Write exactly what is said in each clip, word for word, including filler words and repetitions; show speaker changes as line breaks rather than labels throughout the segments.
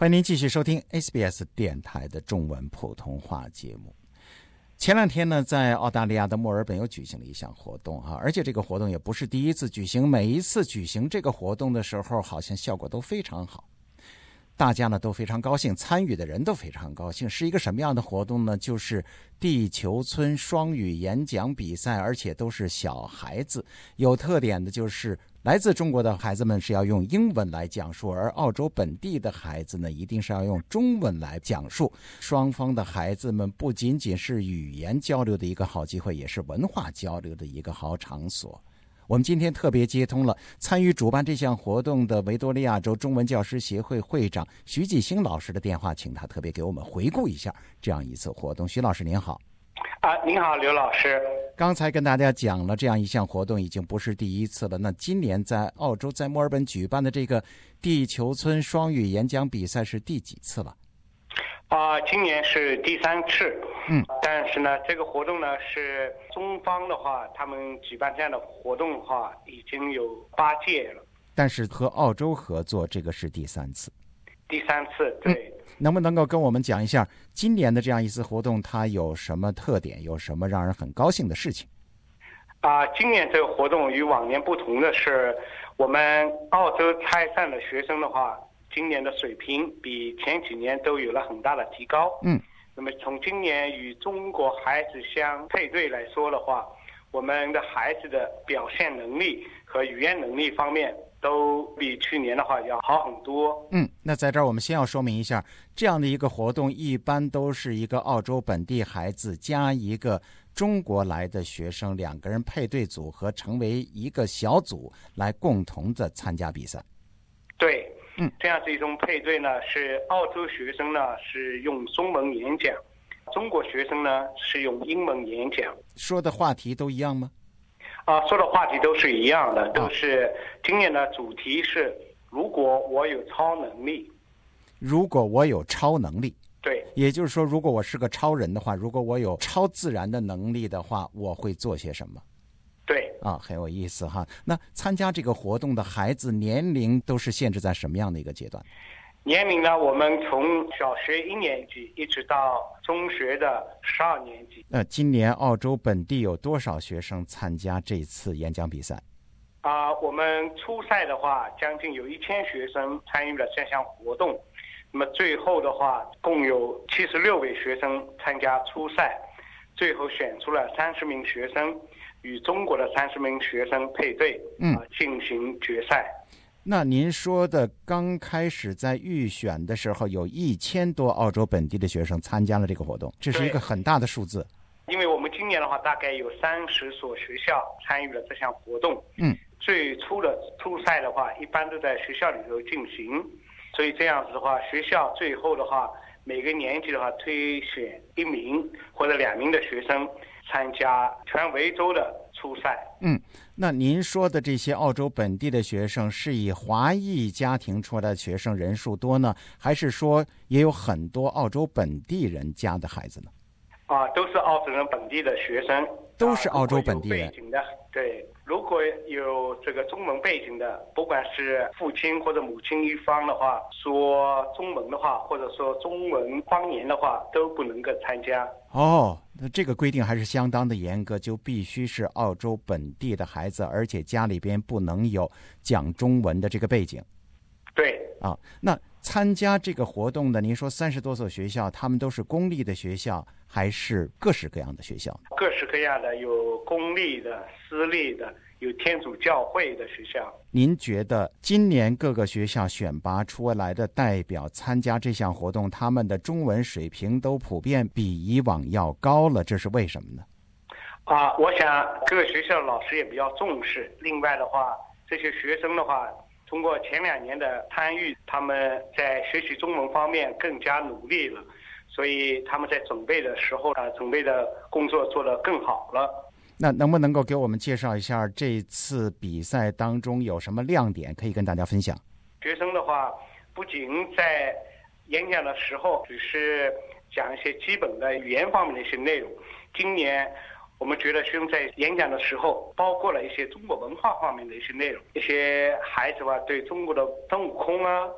欢迎您继续收听 S B S 电台的中文普通话节目。前两天呢，在澳大利亚的墨尔本又举行了一项活动哈，而且这个活动也不是第一次举行，每一次举行这个活动的时候，好像效果都非常好。大家呢都非常高兴，参与的人都非常高兴。是一个什么样的活动呢？就是地球村双语演讲比赛，而且都是小孩子。有特点的就是来自中国的孩子们是要用英文来讲述，而澳洲本地的孩子呢一定是要用中文来讲述。双方的孩子们不仅仅是语言交流的一个好机会，也是文化交流的一个好场所。我们今天特别接通了参与主办这项活动的维多利亚州中文教师协会会长徐继兴老师的电话，请他特别给我们回顾一下这样一次活动。徐老师您好。
啊，您好，刘老师。
刚才跟大家讲了这样一项活动已经不是第一次了，那今年在澳洲在墨尔本举办的这个地球村双语演讲比赛是第几次了？
啊，今年是第三次。
嗯，
但是呢，这个活动呢是中方的话，他们举办这样的活动的话，已经有八届了。
但是和澳洲合作，这个是第三次。
第三次，对。
嗯，能不能够跟我们讲一下今年的这样一次活动，它有什么特点，有什么让人很高兴的事情？
啊，今年这个活动与往年不同的是，我们澳洲参赛的学生的话，今年的水平比前几年都有了很大的提高。
嗯。
那么从今年与中国孩子相配对来说的话，我们的孩子的表现能力和语言能力方面都比去年的话要好很多。
嗯，那在这儿我们先要说明一下，这样的一个活动一般都是一个澳洲本地孩子加一个中国来的学生，两个人配对组合成为一个小组来共同的参加比赛。
对。
嗯，
这样是一种配对呢，是澳洲学生呢是用中文演讲，中国学生呢是用英文演讲。
说的话题都一样吗？
啊，说的话题都是一样的，都是今年的主题是如果我有超能力。
如果我有超能力。
对，
也就是说，如果我是个超人的话，如果我有超自然的能力的话，我会做些什么？
对
啊，很有意思哈。那参加这个活动的孩子年龄都是限制在什么样的一个阶段？
年龄呢，我们从小学一年级一直到中学的十二年级。
那今年澳洲本地有多少学生参加这次演讲比赛？
啊，我们初赛的话，将近有一千学生参与了这项活动。那么最后的话，共有七十六位学生参加初赛，最后选出了三十名学生。与中国的三十名学生配对，
嗯，
呃、进行决赛。
那您说的刚开始在预选的时候，有一千多澳洲本地的学生参加了这个活动，这是一个很大的数字。
因为我们今年的话，大概有三十所学校参与了这项活动。
嗯，
最初的初赛的话，一般都在学校里头进行，所以这样子的话，学校最后的话，每个年级的话推选一名或者两名的学生参加全维州的初赛。
嗯，那您说的这些澳洲本地的学生是以华裔家庭出来的学生人数多呢，还是说也有很多澳洲本地人家的孩子呢？
啊，都是澳洲人本地的学生，
都是澳洲本地人。
啊、背景的，对，如果有这个中文背景的，不管是父亲或者母亲一方的话，说中文的话，或者说中文方言的话，都不能够参加。
哦，那这个规定还是相当的严格，就必须是澳洲本地的孩子，而且家里边不能有讲中文的这个背景。
对
啊，那参加这个活动的，您说三十多所学校，他们都是公立的学校，还是各式各样的学校？
各式各样的，有公立的、私立的，有天主教会的学校。
您觉得今年各个学校选拔出来的代表参加这项活动，他们的中文水平都普遍比以往要高了，这是为什么呢？
啊，我想各个学校的老师也比较重视。另外的话，这些学生的话，通过前两年的参与，他们在学习中文方面更加努力了，所以他们在准备的时候啊，准备的工作做得更好了。
那能不能够给我们介绍一下这次比赛当中有什么亮点可以跟大家分享？
学生的话，不仅在演讲的时候只是讲一些基本的语言方面的一些内容，今年我们觉得学生在演讲的时候包括了一些中国文化方面的一些内容，一些孩子吧对中国的孙悟空啊，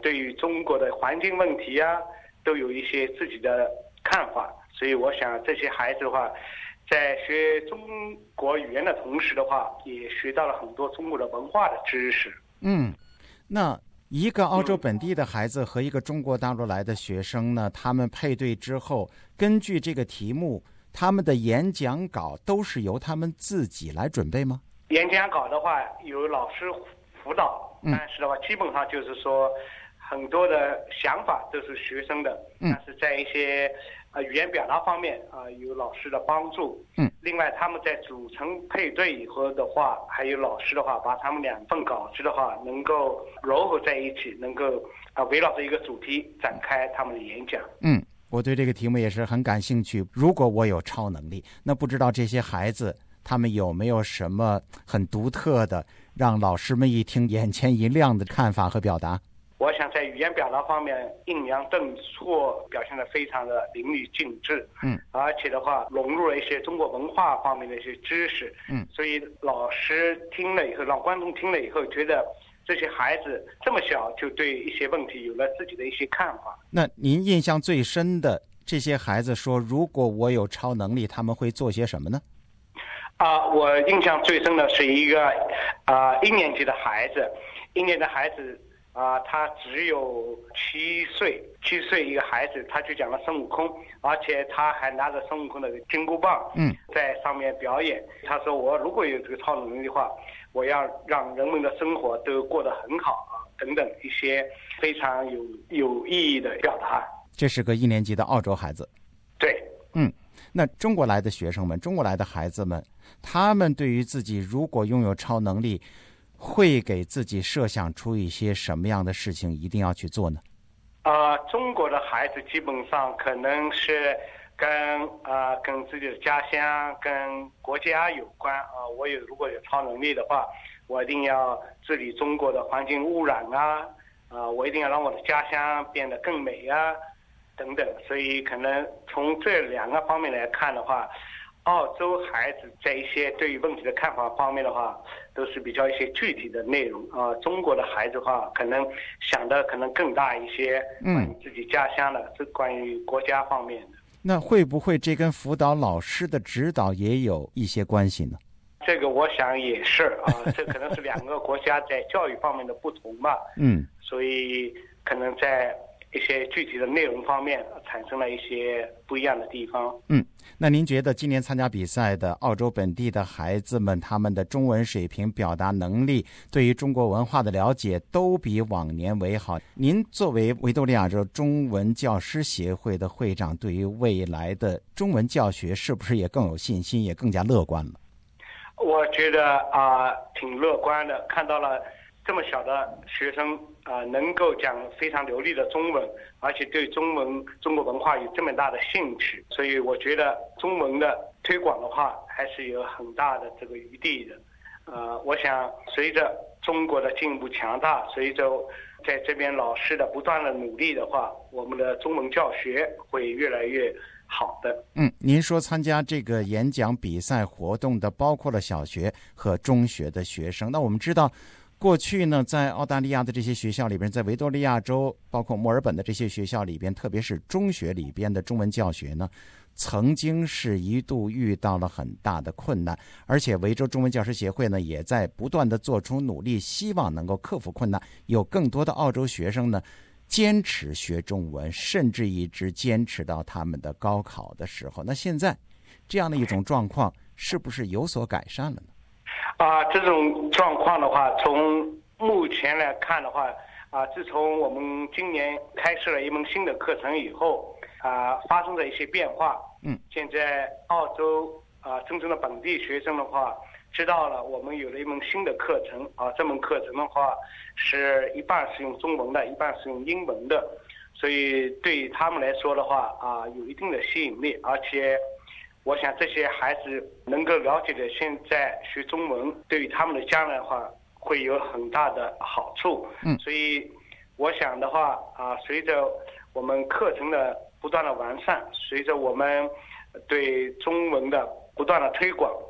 对于中国的环境问题啊，都有一些自己的看法。所以我想这些孩子的话，在学中国语言的同时的话，也学到了很多中国的文化的知识。
嗯，那一个澳洲本地的孩子和一个中国大陆来的学生呢，他们配对之后，根据这个题目，他们的演讲稿都是由他们自己来准备吗？
演讲稿的话，有老师辅导，
嗯、
但是的话，基本上就是说，很多的想法都是学生的，
嗯、
但是在一些呃语言表达方面啊、呃，有老师的帮助。
嗯。
另外，他们在组成配对以后的话，还有老师的话，把他们两份稿子的话，能够糅合在一起，能够啊、呃、围绕着一个主题展开他们的演讲。
嗯。我对这个题目也是很感兴趣。如果我有超能力，那不知道这些孩子他们有没有什么很独特的，让老师们一听眼前一亮的看法和表达？
我想在语言表达方面，抑扬顿挫表现得非常的淋漓尽致。
嗯，
而且的话，融入了一些中国文化方面的一些知识。
嗯，
所以老师听了以后，让观众听了以后，觉得这些孩子这么小就对一些问题有了自己的一些看法。
那您印象最深的这些孩子说，如果我有超能力，他们会做些什么呢？
啊、呃，我印象最深的是一个啊、呃、一年级的孩子，一年级的孩子啊、呃，他只有七岁，七岁一个孩子，他就讲了孙悟空，而且他还拿着孙悟空的金箍棒，
嗯，在
上面表演。他说：“我如果有这个超能力的话，我要让人们的生活都过得很好啊，等等一些非常有有意义的表达。”
这是个一年级的澳洲孩子。
对，
嗯，那中国来的学生们，中国来的孩子们，他们对于自己如果拥有超能力，会给自己设想出一些什么样的事情一定要去做呢？
呃，中国的孩子基本上可能是跟呃跟自己的家乡、跟国家有关啊、呃。我有如果有超能力的话，我一定要治理中国的环境污染啊，啊、呃，我一定要让我的家乡变得更美啊。等等，所以可能从这两个方面来看的话，澳洲孩子在一些对于问题的看法方面的话，都是比较一些具体的内容啊、呃。中国的孩子的话，可能想的可能更大一些，关于自己家乡的，是关于国家方面的。
那会不会这跟辅导老师的指导也有一些关系呢？
这个我想也是啊，这可能是两个国家在教育方面的不同吧。
嗯，
所以可能在一些具体的内容方面产生了一些不一样的地方。
嗯，那您觉得今年参加比赛的澳洲本地的孩子们，他们的中文水平、表达能力，对于中国文化的了解都比往年为好？您作为维多利亚州中文教师协会的会长，对于未来的中文教学是不是也更有信心，也更加乐观了？
我觉得啊、呃，挺乐观的，看到了这么小的学生啊、呃，能够讲非常流利的中文，而且对中文、中国文化有这么大的兴趣，所以我觉得中文的推广的话，还是有很大的这个余地的。呃，我想随着中国的进一步强大，随着在这边老师的不断的努力的话，我们的中文教学会越来越好的。
嗯，您说参加这个演讲比赛活动的包括了小学和中学的学生，那我们知道过去呢，在澳大利亚的这些学校里边，在维多利亚州包括墨尔本的这些学校里边，特别是中学里边的中文教学呢，曾经是一度遇到了很大的困难，而且维州中文教师协会呢也在不断的做出努力，希望能够克服困难，有更多的澳洲学生呢坚持学中文，甚至一直坚持到他们的高考的时候。那现在这样的一种状况是不是有所改善了呢？
啊、呃，这种状况的话，从目前来看的话，啊、呃，自从我们今年开设了一门新的课程以后，啊、呃，发生了一些变化。
嗯，
现在澳洲啊、呃，真正的本地学生的话，知道了我们有了一门新的课程啊，这门课程的话是一半是用中文的，一半是用英文的，所以对于他们来说的话啊，有一定的吸引力，而且我想这些孩子能够了解的现在学中文，对于他们的将来的话会有很大的好处。
嗯，
所以我想的话啊，随着我们课程的不断的完善，随着我们对中文的不断的推广，啊、呃，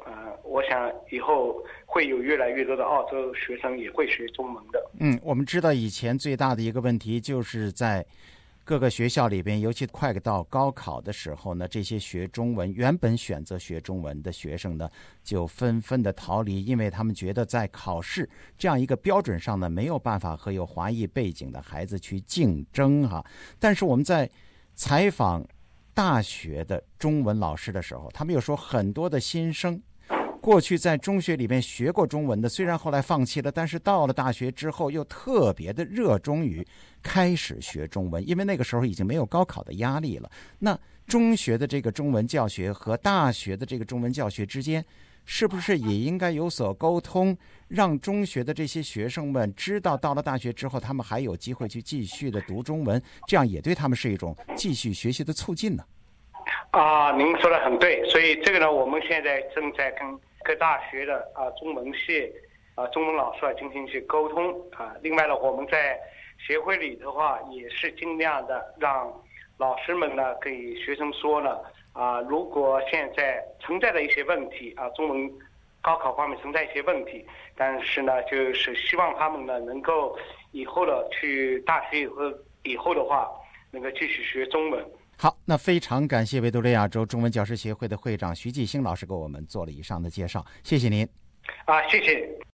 我想以后会有越来越多的澳洲学生也会学中文的。
嗯，我们知道以前最大的一个问题就是在各个学校里边，尤其快到高考的时候呢，这些学中文原本选择学中文的学生呢，就纷纷的逃离，因为他们觉得在考试这样一个标准上呢，没有办法和有华裔背景的孩子去竞争哈。但是我们在采访大学的中文老师的时候，他们又说很多的新生过去在中学里面学过中文的，虽然后来放弃了，但是到了大学之后又特别的热衷于开始学中文，因为那个时候已经没有高考的压力了。那中学的这个中文教学和大学的这个中文教学之间，是不是也应该有所沟通，让中学的这些学生们知道到了大学之后他们还有机会去继续的读中文，这样也对他们是一种继续学习的促进呢？
啊，您说的很对，所以这个呢，我们现在正在跟各大学的啊中文系啊中文老师啊进行一些沟通啊。另外呢，我们在协会里的话，也是尽量的让老师们呢给学生说呢啊，如果现在存在的一些问题啊，中文高考方面存在一些问题，但是呢，就是希望他们呢能够以后呢去大学以后以后的话，能够继续学中文。
好，那非常感谢维多利亚州中文教师协会的会长徐继兴老师给我们做了以上的介绍，谢谢您。
啊，谢谢。